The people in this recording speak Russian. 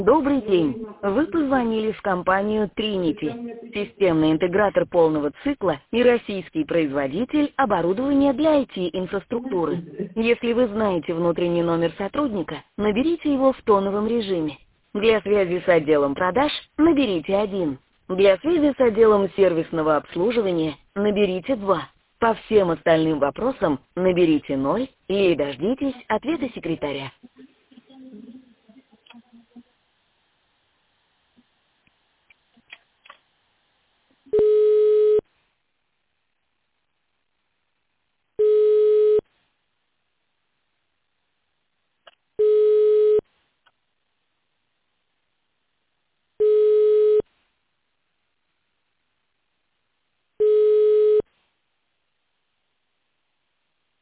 Добрый день. Вы позвонили в компанию Trinity, системный интегратор полного цикла и российский производитель оборудования для IT-инфраструктуры. Если вы знаете внутренний номер сотрудника, наберите его в тоновом режиме. Для связи с отделом продаж наберите 1. Для связи с отделом сервисного обслуживания наберите 2. По всем остальным вопросам наберите 0 или дождитесь ответа секретаря.